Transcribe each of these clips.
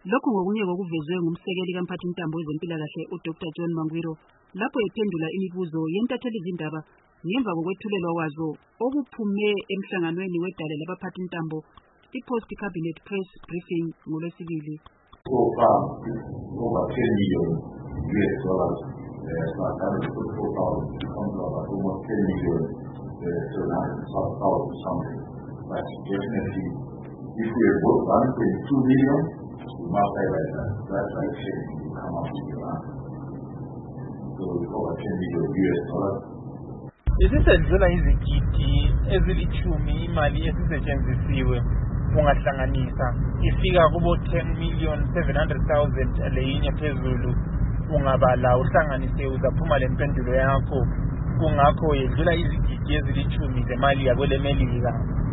Lokhu ngokunye kokuvezwe ngumsekeli kamphathintambo wezempilakahle uDr John Mangwiro lapho ephendula imibuzo yentatheli izindaba ngemva kokwethulelwa kwazo okuphume emhlanganweni wedale labaphathintambo i-Post Cabinet Press Briefing ngoLwesibili. So far, over $10 million almost 10 million something. But definitely, if we have got 1.2 million, we must highlight that. That's why you come up with your answer. So over $10 million. Isisedlula izigidi ezilithumi imali esisetshenzisiwe ungahlanganisa ifika kubo 10,700,000 leyinye phezulu ungabala uhlanganise uzaphuma lempendulo yakho kungakho yedlula izigidi ezilithumi zemali yakwelemelika.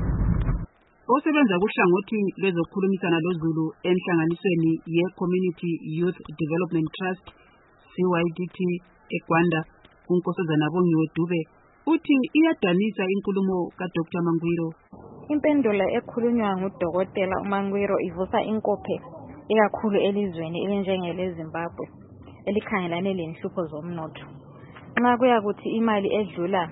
Osebenza kuhlangothi lwezokukhulumisana loZulu enhlanganisweni ye-Community Youth Development Trust CYDT eGwanda uNkosazana Bongiwe Dube uthi iyadanisa inkulumo kaDr Mangwiro. Impendulo ekhulunywa nguDokotela uMangwiro ivusa inkophe ikakhulu elizweni elinjengeleZimbabwe elikhangelane lenhlupho zomnotho. Nxa kuyakuthi imali edlula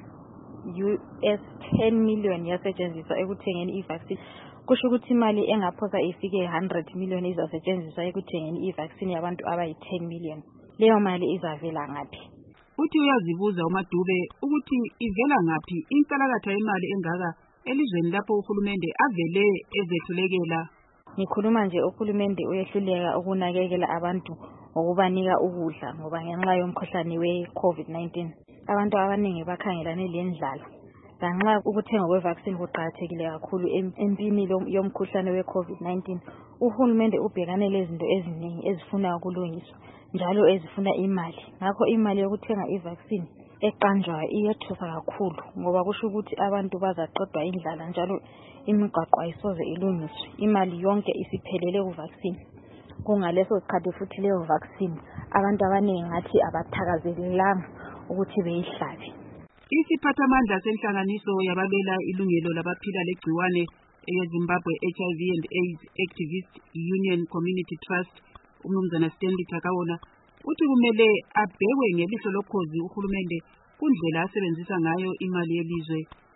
US 10 million yasetshenziswa ekuthengeni i-vaccine, kusho ukuthi imali engaphosa ifike 100 million izasetshenziswa ekuthengeni i-vaccine yabantu abayi 10 million. Leyo mali izavela ngaphi? Uthi uyazibuza uMadube ukuthi ivela ngaphi inkalakatha yemali engaka elizweni lapho uhulumende avele ezehlulekela. Ngikhuluma nje uhulumende uyehluleka ukunakekela abantu ngokubanika ukudla ngoba ngenxa yomkhuhlane we-COVID-19 abantu abaningi bakhangelane lendlala. Lanxa ukuthenga kwe-vaccine kuqakathekile kakhulu empini yomkhuhlane we-COVID-19, uhulumende ubhekane lezinto eziningi ezifuna ukulungiswa njalo ezifuna imali. Ngakho imali yokuthenga i-vaccine eqanjwayo iyethusa kakhulu ngoba kusho ukuthi abantu bazaqedwa indlala njalo imigwaqo ayisoze ilungiswe. Imali yonke isiphelele ku-vaccine. Kungaleso sikhathi futhi leyo vaccine abantu abaningi ngathi abathakazelelanga ukuthi beyihlabe. Isiphathamandla senhlanganiso yabalwela ilungelo labaphila legciwane eyeZimbabwe HIV and AIDS Activist Union Community Trust uMnumzana Stanley Takawona uthi kumele abhekwe ngelihlo lokhozi uhulumende kundlela asebenzisa ngayo imali yelizwe.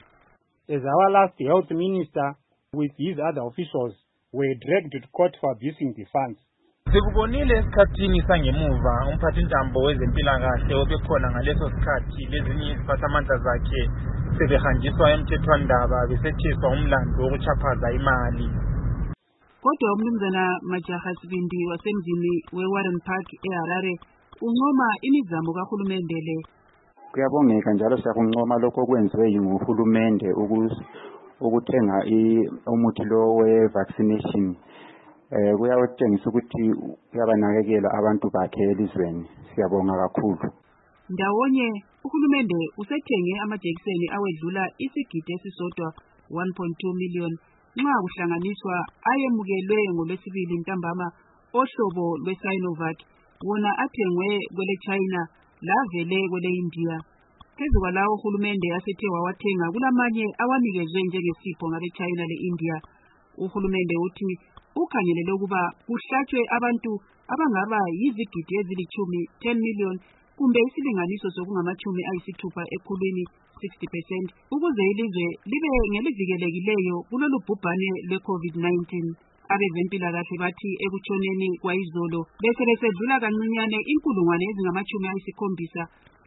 As our last health minister with his other officials were dragged to court for abusing the funds. Sikubonile esikhathini sangemuva umphathintambo wezempilakahle obekhona ngaleso sikhathi lezinye iziphathamandla zakhe sebehanjiswa emthethwandaba besethiswa umlando wokuchaphaza imali. Kodwa uMnumzana Majaha Sibindi wasemzini weWarren Park eHarare uncoma imizamo kahulumende le. Kuyabongeka njalo siyakuncoma lokho okwenziwe nguhulumende ukuthenga umuthi lo we-vaccination. Kuyawutshengisa ukuthi uyabanakekela abantu bakhe elizweni. Siyabonga kakhulu. Ndawonye uhulumende usethenge amajekiseni awedlula isigidi esisodwa 1.2 million nxa kuhlanganiswa ayemukelwe ngoLwesibili ntambama ohlobo lwe-Sinovac wona athengwe kwele China lavele kwele India. Phezu kwalawo uhulumende asethe wawathenga kulamanye awanikezwe njengesipho ngabe China le India. Uhulumende uthi ukhangelele ukuba kuhlatshwe abantu abangaba yizigidi ezilithumi 10 million kumbe isilinganiso sokungamachumi ayisithupha ekhulwini 60% ukuze ilizwe libe ngelivikelekileyo kulolu bhubhane lwe-COVID-19. Abezempilakahle bathi ekutshoneni kwayizolo bese besedlula kancinyane inkulungwane ezingamachumi ayisikhombisa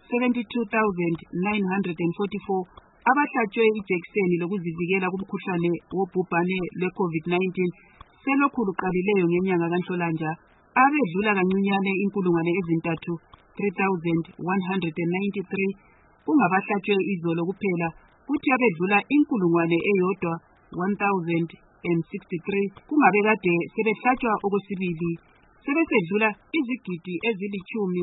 72,944 abahlatshwe ijekiseni lokuzivikela kumkhuhlane wobhubhane lwe-COVID-19 selokhu luqalileyo ngenyanga kaNhlolanja. Abedlula kancinyane inkulungwane ezintathu 3,193 kungabahlatshwe izolo kuphela kuthi abedlula inkulungwane eyodwa 1,063 kungabe kade sebehlatshwa okwesibili. Sebesedlula izigidi ezilithumi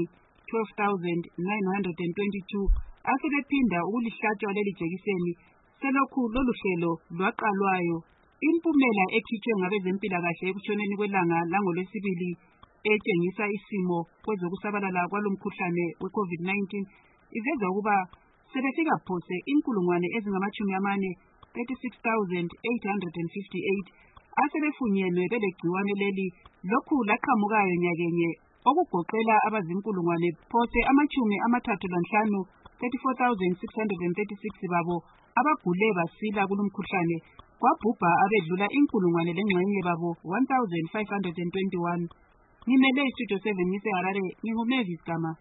12,922 asebephinda ukulihlatshwa leli jekiseni selokhu lolu hlelo lwaqalwayo. Impumela ekhitshwe ngabezempilakahle ekutshoneni kwelanga langoLwesibili etshengisa isimo kwezokusabalala kwalomkhuhlane we-COVID-19 iveza ukuba sebefika phose inkulungwane ezingamachumi amane 36,858 asebefunyenwe belegciwane leli lokhu laqhamukayo nyakenye okugoqela abazinkulungwane phose 35 34,636 babo abagule basila kulomkhuhlane kwabhubha abedlula 1,000 babo 1,521. Ngimele istudio 7 ngise Harare, nginguMavis Gama.